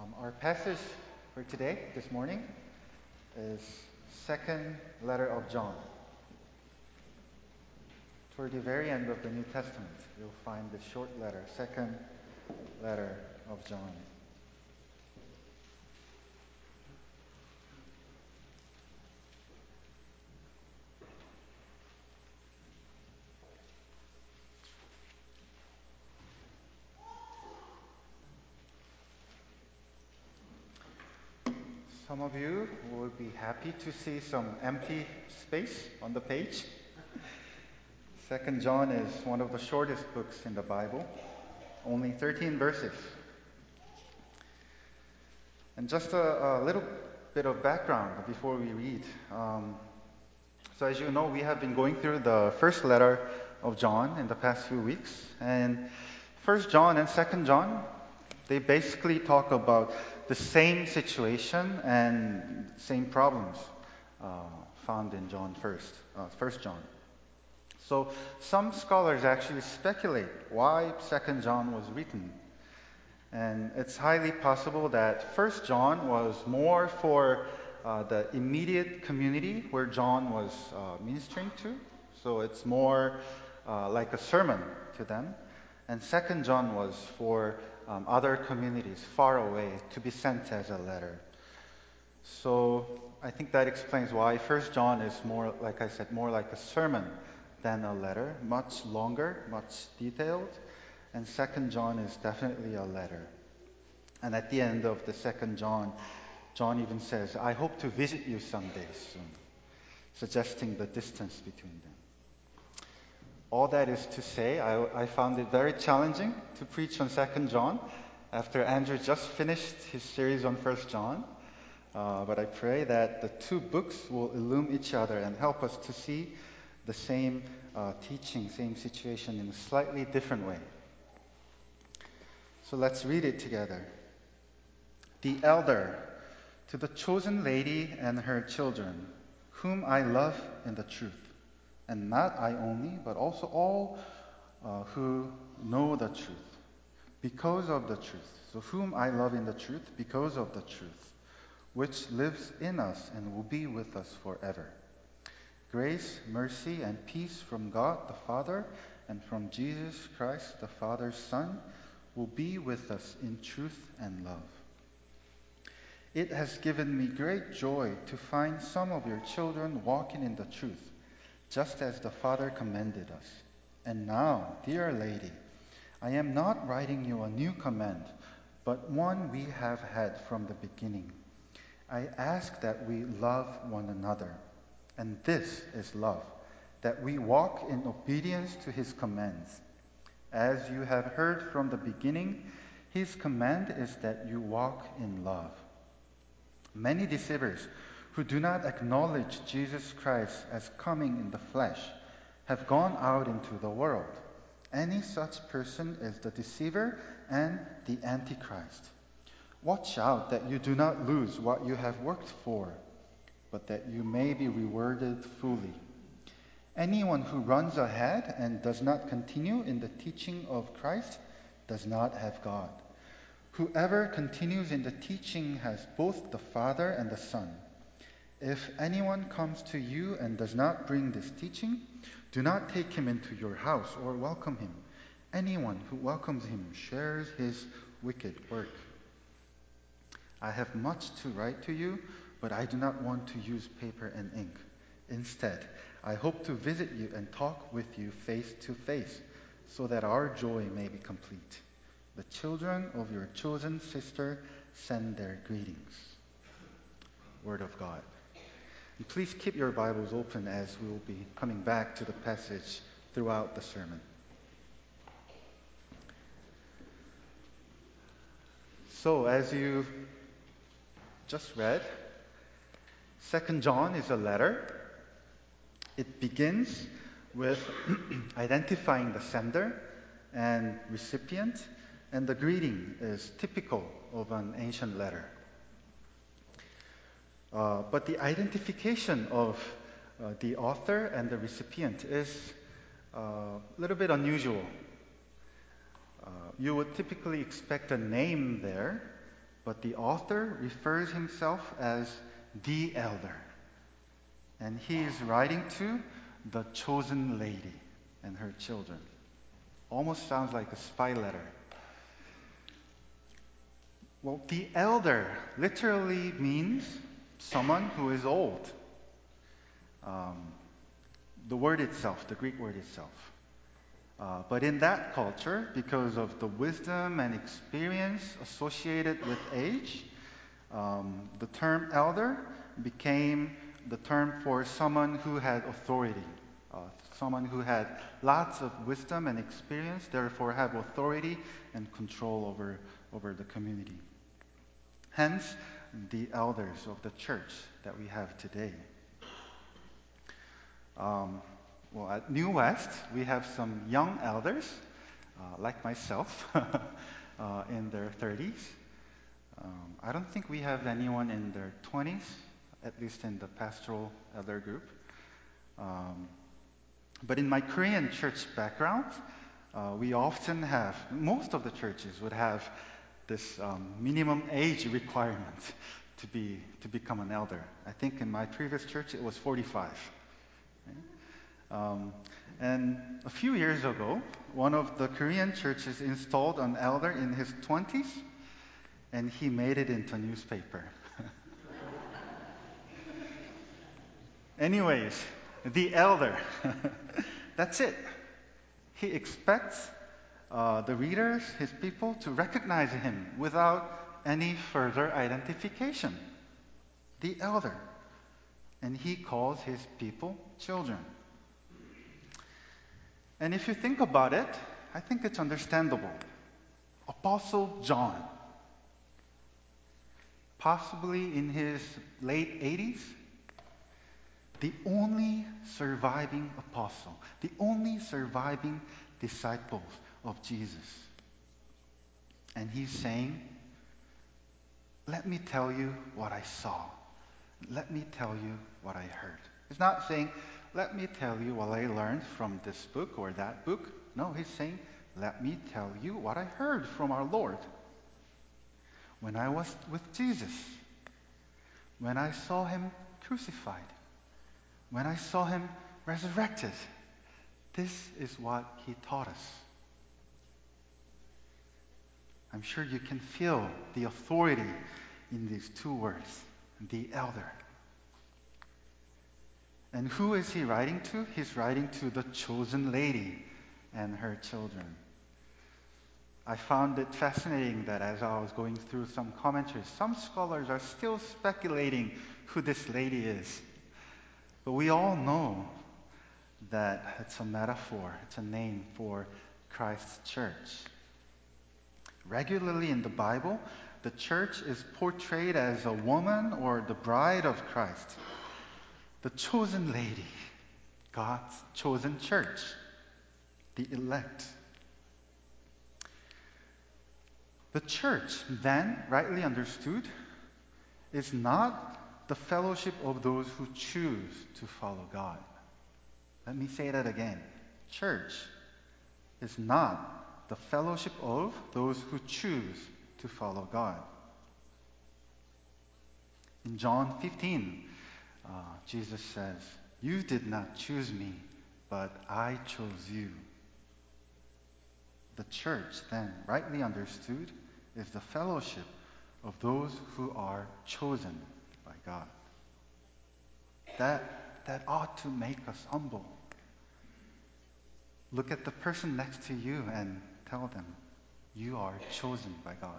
Our passage for today, this morning, is second letter of John. Toward the very end of the New Testament, you'll find the short letter, second letter of John. Some of you will be happy to see some empty space on the page. Second John is one of the shortest books in the Bible, only 13 verses. And just a little bit of background before we read. So as you know, we have been going through the first letter of John in the past few weeks. And First John and Second John, they basically talk about the same situation and same problems found in First John. So some scholars actually speculate why Second John was written. And it's highly possible that First John was more for the immediate community where John was ministering to. So it's more like a sermon to them. And Second John was for other communities far away to be sent as a letter. So I think that explains why First John is more, like I said, more like a sermon than a letter, much longer, much detailed. And Second John is definitely a letter. And at the end of the Second John, John even says, "I hope to visit you someday soon," suggesting the distance between them. All that is to say, I found it very challenging to preach on Second John after Andrew just finished his series on First John. But I pray that the two books will illumine each other and help us to see the same teaching, same situation in a slightly different way. So let's read it together. The elder, to the chosen lady and her children, whom I love in the truth, and not I only, but also all who know the truth, because of the truth. So whom I love in the truth, because of the truth, which lives in us and will be with us forever. Grace, mercy, and peace from God the Father and from Jesus Christ, the Father's Son, will be with us in truth and love. It has given me great joy to find some of your children walking in the truth, just as the Father commanded us. And now, dear lady, I am not writing you a new command, but one we have had from the beginning. I ask that we love one another. And this is love, that we walk in obedience to his commands. As you have heard from the beginning, his command is that you walk in love. Many deceivers who do not acknowledge Jesus Christ as coming in the flesh have gone out into the world. Any such person is the deceiver and the Antichrist. Watch out that you do not lose what you have worked for, but that you may be rewarded fully. Anyone who runs ahead and does not continue in the teaching of Christ does not have God. Whoever continues in the teaching has both the Father and the Son. If anyone comes to you and does not bring this teaching, do not take him into your house or welcome him. Anyone who welcomes him shares his wicked work. I have much to write to you, but I do not want to use paper and ink. Instead, I hope to visit you and talk with you face to face, so that our joy may be complete. The children of your chosen sister send their greetings. Word of God. And please keep your Bibles open as we will be coming back to the passage throughout the sermon. So, as you just read, Second John is a letter. It begins with identifying the sender and recipient, and the greeting is typical of an ancient letter. But the identification of the author and the recipient is a little bit unusual. You would typically expect a name there, but the author refers himself as the elder. And he is writing to the chosen lady and her children. Almost sounds like a spy letter. Well, the elder literally means someone who is old. Um, the word itself, the Greek word itself. But in that culture, because of the wisdom and experience associated with age, the term elder became the term for someone who had authority, someone who had lots of wisdom and experience, therefore have authority and control over the community. Hence, the elders of the church that we have today. Well, at New West, we have some young elders, like myself, in their 30s. I don't think we have anyone in their 20s, at least in the pastoral elder group. But in my Korean church background, we often have, most of the churches would have this minimum age requirement to become an elder. I think in my previous church it was 45. And a few years ago, one of the Korean churches installed an elder in his 20s, and he made it into a newspaper. Anyways, the elder, that's it. He expects the readers, his people, to recognize him without any further identification. The elder. And he calls his people children. And if you think about it, I think it's understandable. Apostle John, possibly in his late 80s, the only surviving apostle, the only surviving disciple of Jesus. And he's saying, let me tell you what I saw. Let me tell you what I heard. He's not saying, let me tell you what I learned from this book or that book. No, he's saying, let me tell you what I heard from our Lord. When I was with Jesus, when I saw him crucified, when I saw him resurrected, this is what he taught us. I'm sure you can feel the authority in these two words, the elder. And who is he writing to? He's writing to the chosen lady and her children. I found it fascinating that as I was going through some commentaries, some scholars are still speculating who this lady is. But we all know that it's a metaphor, it's a name for Christ's church. Regularly in the Bible, the church is portrayed as a woman or the bride of Christ. The chosen lady, God's chosen church, the elect. The church, then, rightly understood, is not the fellowship of those who choose to follow God. Let me say that again. Church is not the fellowship of those who choose to follow God. In John 15, Jesus says, "You did not choose me, but I chose you." The church, then, rightly understood, is the fellowship of those who are chosen by God. That ought to make us humble. Look at the person next to you and tell them, you are chosen by God.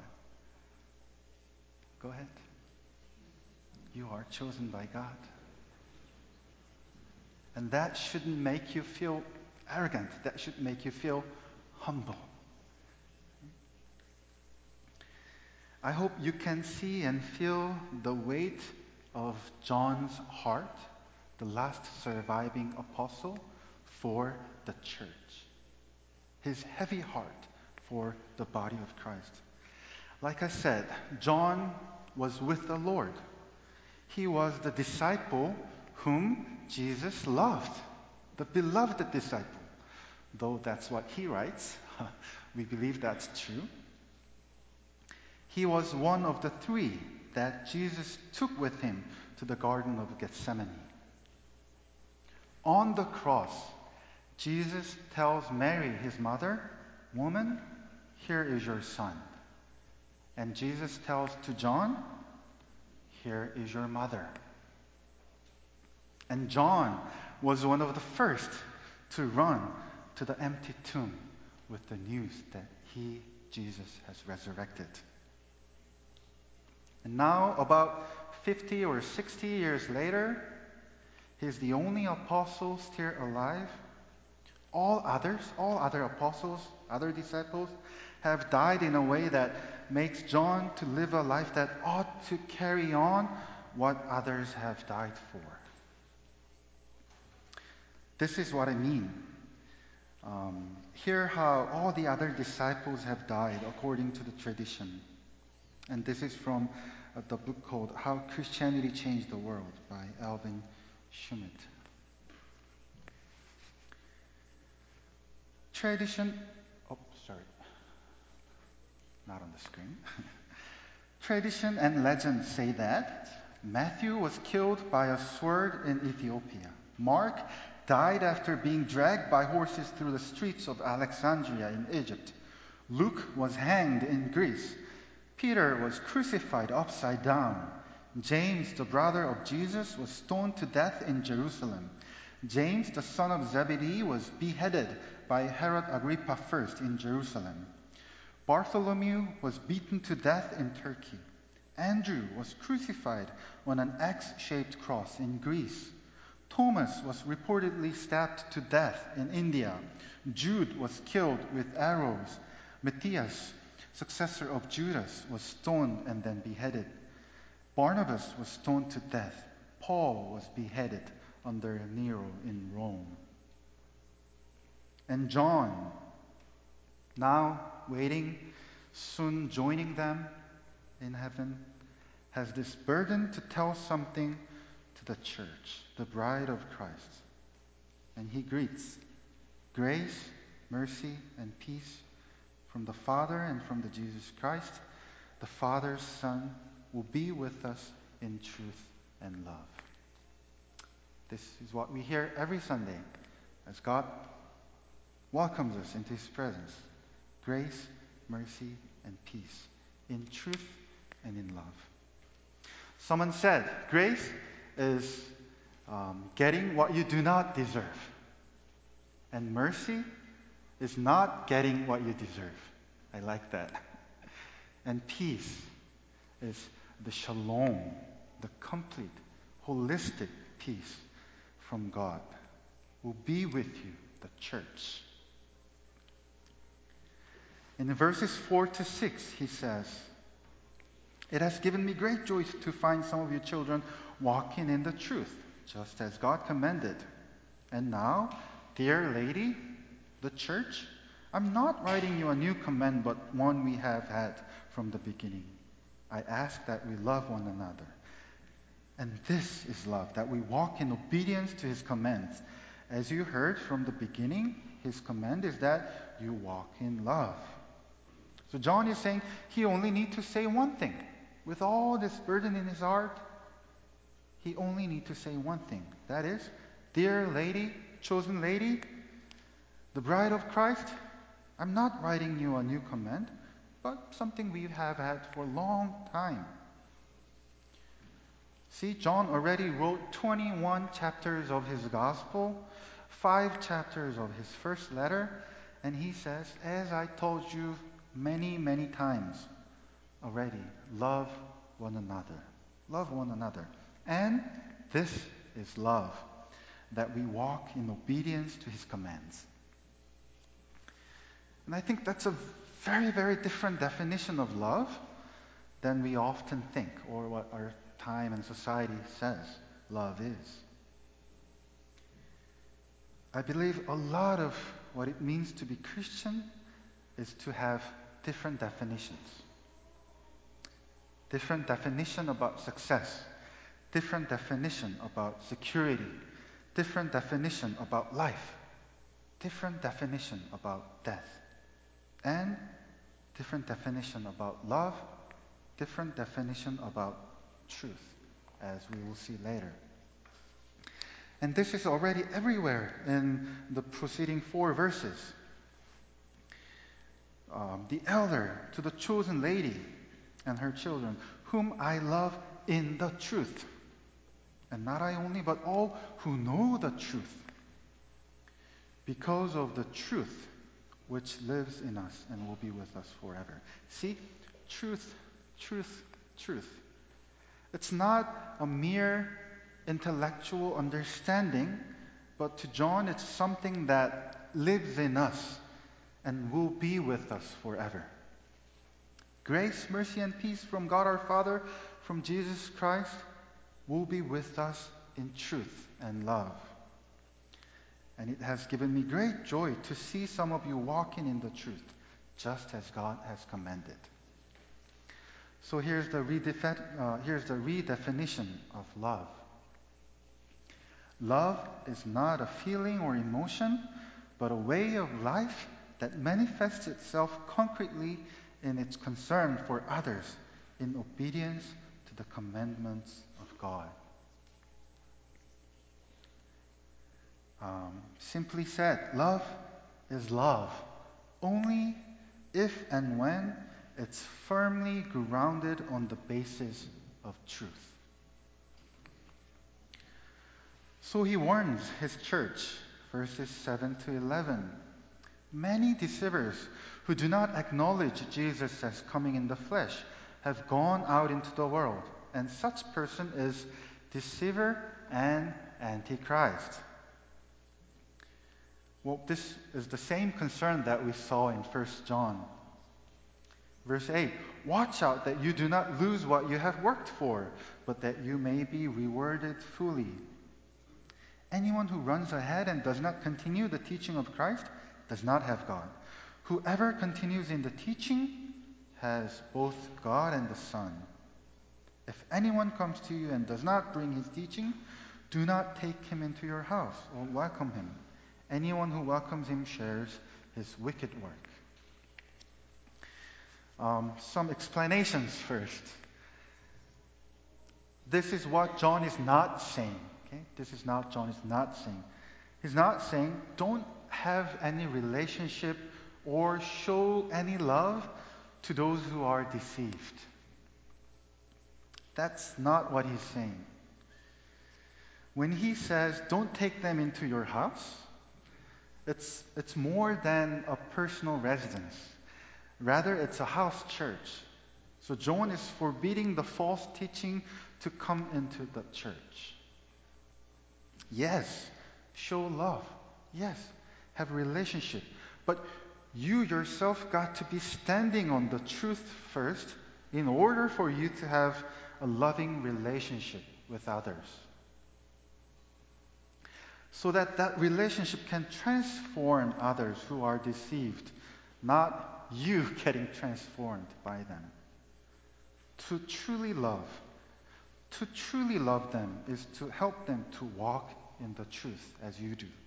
Go ahead. You are chosen by God. And that shouldn't make you feel arrogant. That should make you feel humble. I hope you can see and feel the weight of John's heart, the last surviving apostle, for the church. His heavy heart for the body of Christ. Like I said, John was with the Lord. He was the disciple whom Jesus loved, the beloved disciple. Though that's what he writes, we believe that's true. He was one of the three that Jesus took with him to the Garden of Gethsemane. On the cross, Jesus tells Mary, his mother, "Woman, here is your son." And Jesus tells to John, "Here is your mother." And John was one of the first to run to the empty tomb with the news that he, Jesus, has resurrected. And now, about 50 or 60 years later, he's the only apostle still alive. All other apostles, other disciples, have died in a way that makes John to live a life that ought to carry on what others have died for. This is what I mean. Hear how all the other disciples have died according to the tradition. And this is from the book called How Christianity Changed the World by Alvin Schmidt. Not on the screen. Tradition and legend say that Matthew was killed by a sword in Ethiopia. Mark died after being dragged by horses through the streets of Alexandria in Egypt. Luke was hanged in Greece. Peter was crucified upside down. James, the brother of Jesus, was stoned to death in Jerusalem. James, the son of Zebedee, was beheaded by Herod Agrippa I in Jerusalem. Bartholomew was beaten to death in Turkey. Andrew was crucified on an X-shaped cross in Greece. Thomas was reportedly stabbed to death in India. Jude was killed with arrows. Matthias, successor of Judas, was stoned and then beheaded. Barnabas was stoned to death. Paul was beheaded under Nero in Rome. And John, now waiting, soon joining them in heaven, has this burden to tell something to the church, the bride of Christ. And he greets, "Grace, mercy, and peace from the Father and from the Jesus Christ, the Father's Son, will be with us in truth and love." This is what we hear every Sunday as God welcomes us into his presence. Grace, mercy, and peace in truth and in love. Someone said, grace is getting what you do not deserve. And mercy is not getting what you deserve. I like that. And peace is the shalom, the complete, holistic peace from God will be with you, the church. In verses 4 to 6, he says, "It has given me great joy to find some of you children walking in the truth, just as God commanded. And now, dear lady, the church, I'm not writing you a new command, but one we have had from the beginning. I ask that we love one another. And this is love, that we walk in obedience to his commands. As you heard from the beginning, his command is that you walk in love." So John is saying he only needs to say one thing. With all this burden in his heart, he only needs to say one thing. That is, "Dear lady, chosen lady, the bride of Christ, I'm not writing you a new command, but something we have had for a long time." See, John already wrote 21 chapters of his gospel, 5 chapters of his first letter, and he says, "As I told you many, many times already, love one another. Love one another. And this is love, that we walk in obedience to his commands." And I think that's a very, very different definition of love than we often think, or what our time and society says love is. I believe a lot of what it means to be Christian is to have different definitions. Different definition about success, different definition about security, different definition about life, different definition about death, and different definition about love different definition about truth, as we will see later. And this is already everywhere in the preceding 4 verses. The elder to the chosen lady and her children, whom I love in the truth. And not I only, but all who know the truth, because of the truth which lives in us and will be with us forever. See, truth, truth, truth. It's not a mere intellectual understanding, but to John it's something that lives in us and will be with us forever. Grace, mercy, and peace from God our Father, from Jesus Christ, will be with us in truth and love. And it has given me great joy to see some of you walking in the truth, just as God has commanded. So here's the redefinition of love. Love is not a feeling or emotion, but a way of life that manifests itself concretely in its concern for others in obedience to the commandments of God. Simply said, love is love only if and when it's firmly grounded on the basis of truth. So he warns his church, verses 7 to 11. Many deceivers who do not acknowledge Jesus as coming in the flesh have gone out into the world, and such person is deceiver and antichrist. Well, this is the same concern that we saw in 1 John. Verse 8, watch out that you do not lose what you have worked for, but that you may be rewarded fully. Anyone who runs ahead and does not continue the teaching of Christ does not have God. Whoever continues in the teaching has both God and the Son. If anyone comes to you and does not bring his teaching, do not take him into your house or welcome him. Anyone who welcomes him shares his wicked work. Some explanations first. This is what John is not saying. Okay? This is not John is not saying. He's not saying don't have any relationship or show any love to those who are deceived. That's not what he's saying. When he says don't take them into your house, it's more than a personal residence. Rather, it's a house church. So John is forbidding the false teaching to come into the church. Yes, show love. Yes, have a relationship. But you yourself got to be standing on the truth first in order for you to have a loving relationship with others. So that that relationship can transform others who are deceived, not you getting transformed by them. To truly love them is to help them to walk in the truth as you do.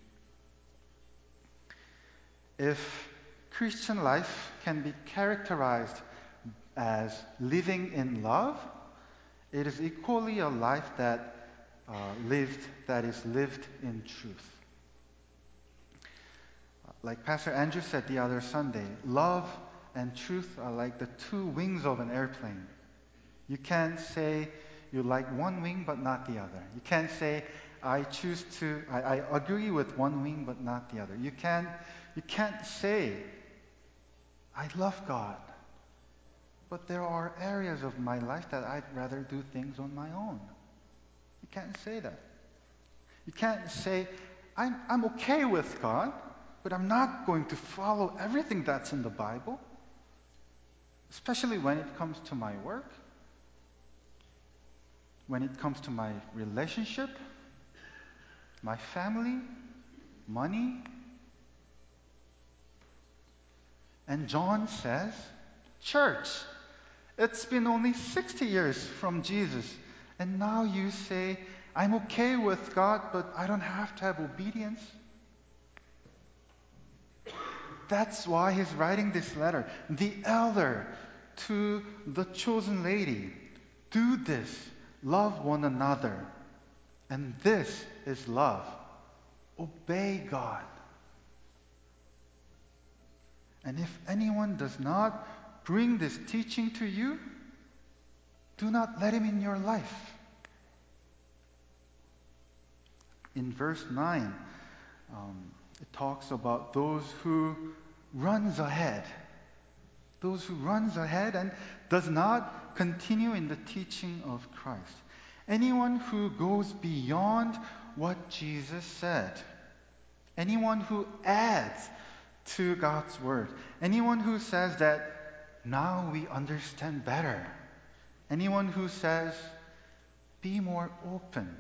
If Christian life can be characterized as living in love, it is equally a life that is lived in truth. Like Pastor Andrew said the other Sunday, love and truth are like the two wings of an airplane. You can't say you like one wing but not the other. You can't say I agree with one wing but not the other. You can't say I love God, but there are areas of my life that I'd rather do things on my own. You can't say that. You can't say I'm okay with God, but I'm not going to follow everything that's in the Bible, especially when it comes to my work, when it comes to my relationship, my family, money. And John says, church, it's been only 60 years from Jesus, and now you say, I'm okay with God, but I don't have to have obedience. That's why he's writing this letter. The elder to the chosen lady, do this, love one another. And this is love. Obey God. And if anyone does not bring this teaching to you, do not let him in your life. In verse 9, it talks about those who runs ahead. Those who runs ahead and does not continue in the teaching of Christ. Anyone who goes beyond what Jesus said. Anyone who adds to God's word. Anyone who says that now we understand better. Anyone who says, be more open.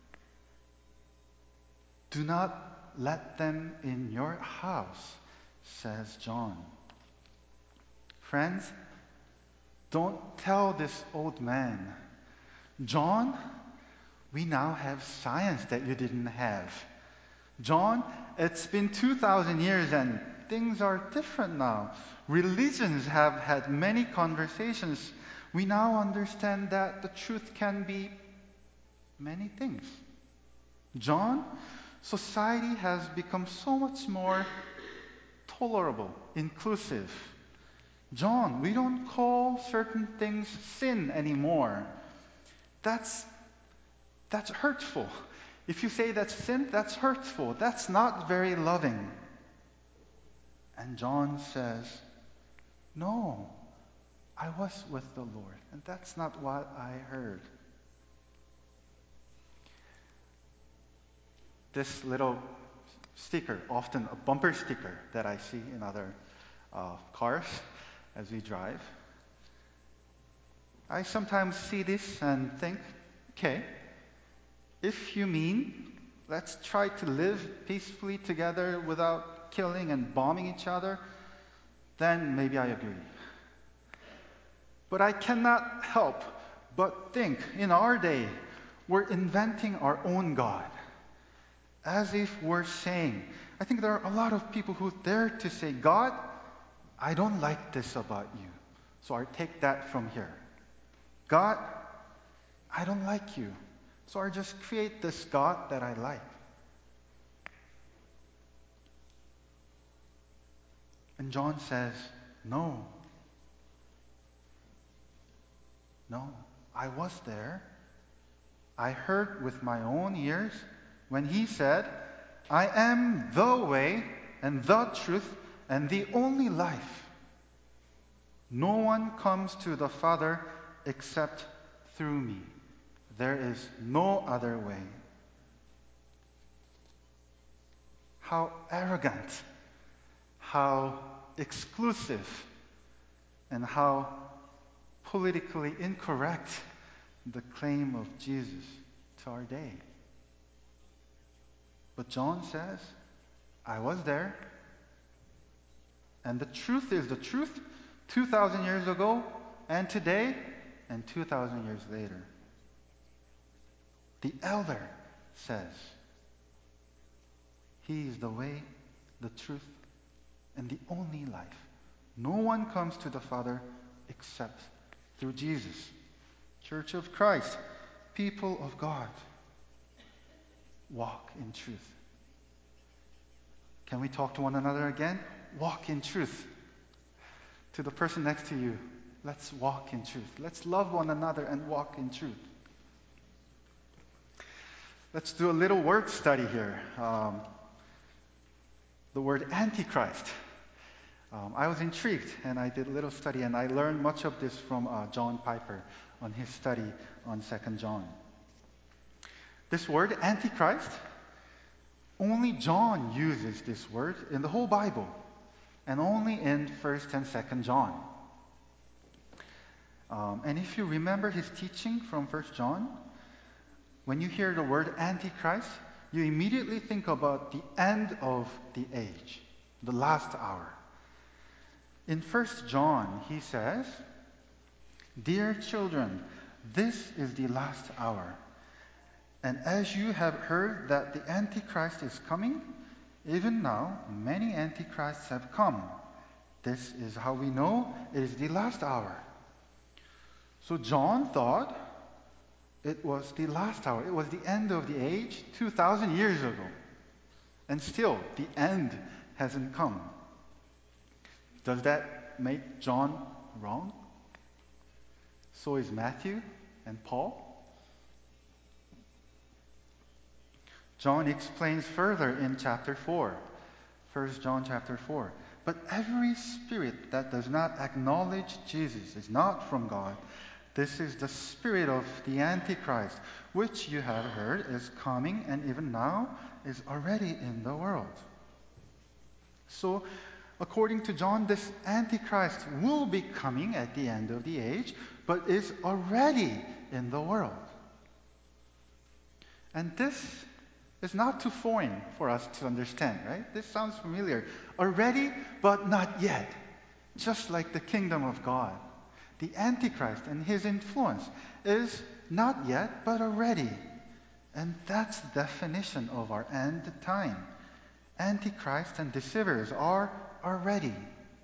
Do not let them in your house, says John. Friends, don't tell this old man, John, we now have science that you didn't have. John, it's been 2,000 years and things are different now. Religions have had many conversations. We now understand that the truth can be many things. John, society has become so much more tolerable, inclusive. John, we don't call certain things sin anymore. That's hurtful. If you say that's sin, that's hurtful. That's not very loving. And John says, no, I was with the Lord, and that's not what I heard. This little sticker, often a bumper sticker that I see in other cars as we drive. I sometimes see this and think, okay, if you mean let's try to live peacefully together without killing and bombing each other, then maybe I agree. But I cannot help but think in our day, we're inventing our own God. As if we're saying, I think there are a lot of people who dare to say, God, I don't like this about you, so I take that from here. God, I don't like you, so I just create this God that I like. And John says, no. No, I was there. I heard with my own ears when he said, I am the way and the truth and the only life. No one comes to the Father except through me. There is no other way. How arrogant, how exclusive, and how politically incorrect the claim of Jesus to our day. But John says, I was there, and the truth is the truth 2,000 years ago, and today, and 2,000 years later. The elder says, he is the way, the truth, and the only life. No one comes to the Father except through Jesus. Church of Christ, people of God, walk in truth. Can we talk to one another again? Walk in truth. To the person next to you, let's walk in truth. Let's love one another and walk in truth. Let's do a little word study here. The word Antichrist. I was intrigued and I did a little study and I learned much of this from John Piper on his study on 2 John. This word, Antichrist, only John uses this word in the whole Bible and only in 1st and 2nd John. And if you remember his teaching from 1st John, when you hear the word Antichrist, you immediately think about the end of the age, the last hour. In 1st John, he says, Dear children, this is the last hour. And as you have heard that the Antichrist is coming, even now many Antichrists have come. This is how we know it is the last hour. So John thought it was the last hour. It was the end of the age 2,000 years ago. And still, the end hasn't come. Does that make John wrong? So is Matthew and Paul. John explains further in chapter 4, 1 John chapter 4. But every spirit that does not acknowledge Jesus is not from God. This is the spirit of the Antichrist, which you have heard is coming and even now is already in the world. So, according to John, this Antichrist will be coming at the end of the age, but is already in the world. And this is not too foreign for us to understand, right? This sounds familiar. Already, but not yet. Just like the kingdom of God. The Antichrist and his influence is not yet, but already. And that's the definition of our end time. Antichrist and deceivers are already.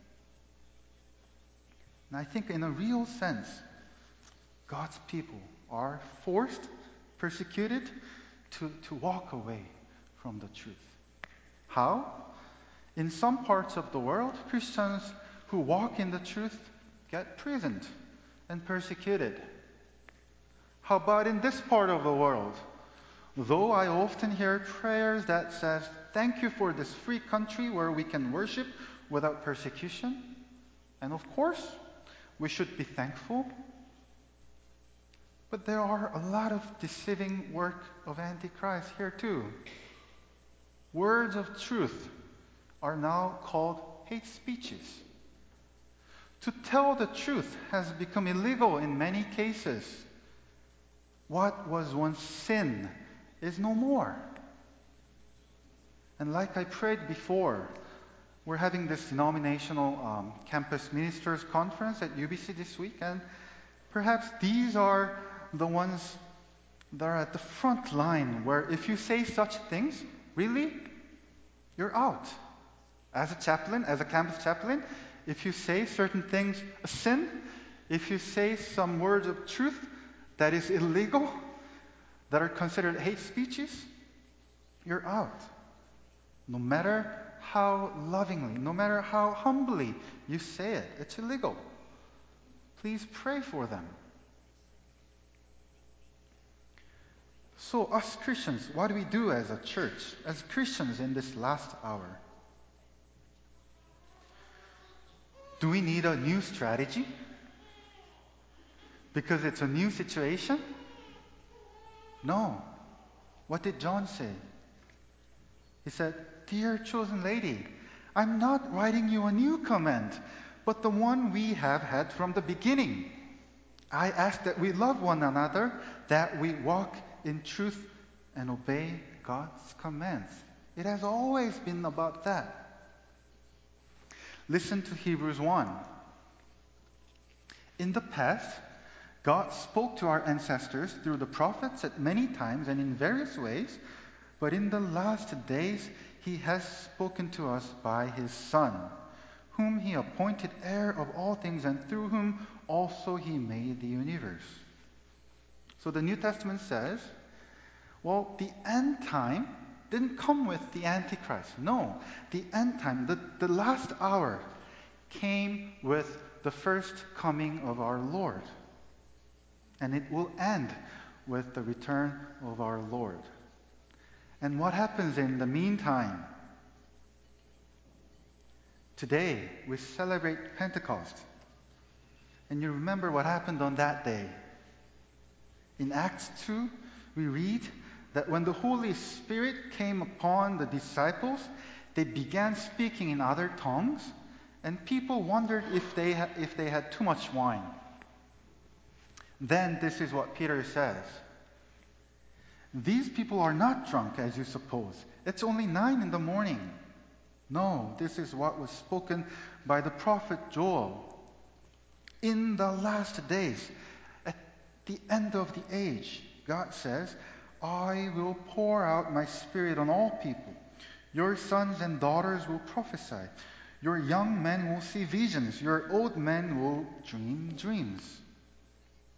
And I think in a real sense, God's people are forced, persecuted, to walk away from the truth. How? In some parts of the world, Christians who walk in the truth get imprisoned and persecuted. How about in this part of the world? Though I often hear prayers that says, "Thank you for this free country where we can worship without persecution." And of course, we should be thankful. But there are a lot of deceiving work of Antichrist here too. Words of truth are now called hate speeches. To tell the truth has become illegal in many cases. What was once sin is no more. And like I prayed before, we're having this denominational campus ministers conference at UBC this week, and perhaps these are the ones that are at the front line where if you say such things, really, you're out. As a chaplain, as a campus chaplain, if you say certain things a sin, if you say some words of truth that is illegal, that are considered hate speeches, you're out. No matter how lovingly, no matter how humbly you say it, it's illegal. Please pray for them. So us Christians, what do we do as a church, as Christians in this last hour? Do we need a new strategy? Because it's a new situation? No. What did John say? He said, "Dear chosen lady, I'm not writing you a new command, but the one we have had from the beginning. I ask that we love one another, that we walk in truth and obey God's commands." It has always been about that. Listen to Hebrews 1. In the past, God spoke to our ancestors through the prophets at many times and in various ways, but in the last days, He has spoken to us by His Son, whom He appointed heir of all things and through whom also He made the universe. So the New Testament says, well, the end time didn't come with the Antichrist. No, the end time, the last hour, came with the first coming of our Lord. And it will end with the return of our Lord. And what happens in the meantime? Today, we celebrate Pentecost. And you remember what happened on that day. In Acts 2, we read that when the Holy Spirit came upon the disciples, they began speaking in other tongues, and people wondered if they had too much wine. Then this is what Peter says. "These people are not drunk, as you suppose. It's only 9 a.m. No, this is what was spoken by the prophet Joel. In the last days, at the end of the age, God says, I will pour out my spirit on all people. Your sons and daughters will prophesy. Your young men will see visions. Your old men will dream dreams."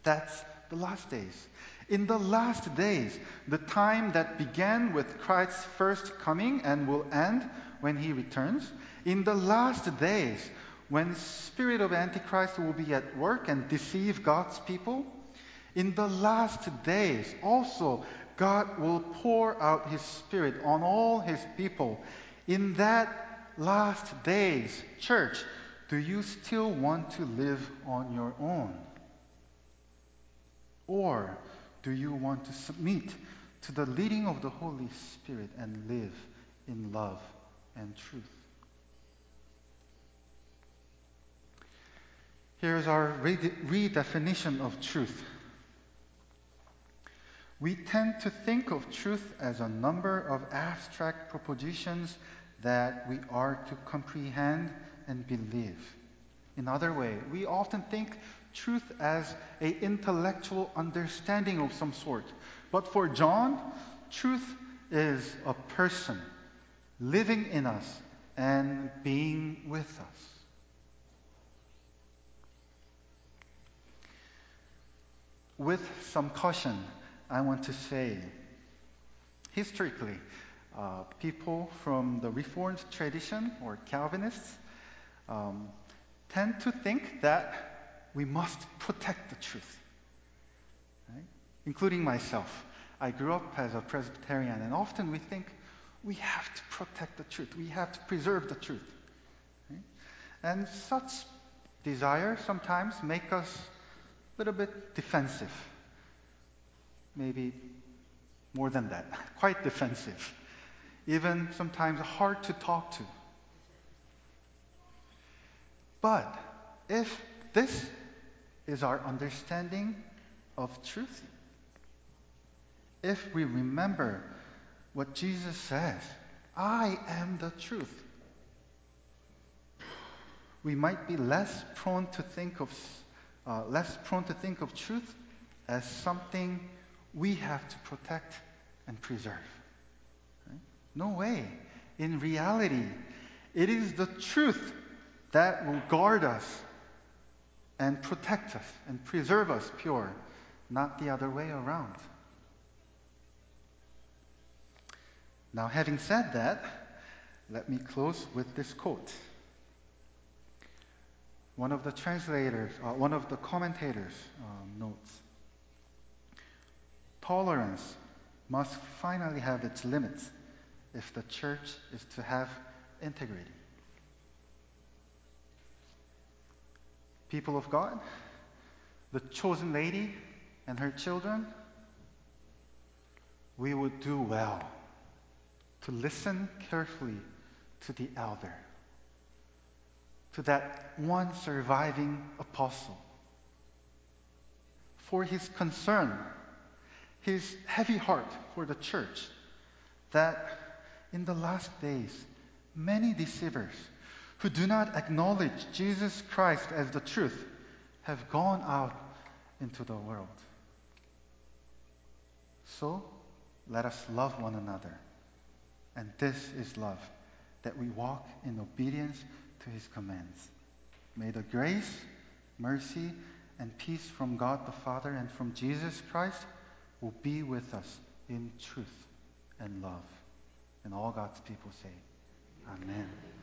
That's the last days. In the last days, the time that began with Christ's first coming and will end when he returns, in the last days, when spirit of Antichrist will be at work and deceive God's people, in the last days also God will pour out his spirit on all his people. In that last days, church, do you still want to live on your own? Or do you want to submit to the leading of the Holy Spirit and live in love and truth? Here's our redefinition of truth. We tend to think of truth as a number of abstract propositions that we are to comprehend and believe. In other way, we often think truth as an intellectual understanding of some sort. But for John, truth is a person living in us and being with us. With some caution, I want to say, historically, people from the Reformed tradition or Calvinists tend to think that we must protect the truth, right? Including myself. I grew up as a Presbyterian, and often we think we have to protect the truth, we have to preserve the truth. Right? And such desire sometimes make us a little bit defensive. Maybe more than that, quite defensive. Even sometimes hard to talk to. But if this is our understanding of truth, if we remember what Jesus says, I am the truth, we might be less prone to think of truth as something we have to protect and preserve. Right? No way. In reality, it is the truth that will guard us and protect us and preserve us pure, not the other way around. Now, having said that, let me close with this quote. One of the commentators notes, tolerance must finally have its limits if the church is to have integrity. People of God, the chosen lady and her children, we would do well to listen carefully to the elder, to that one surviving apostle, for his concern, his heavy heart for the church, that in the last days, many deceivers who do not acknowledge Jesus Christ as the truth have gone out into the world. So, let us love one another. And this is love, that we walk in obedience to his commands. May the grace, mercy, and peace from God the Father and from Jesus Christ will be with us in truth and love. And all God's people say, Amen.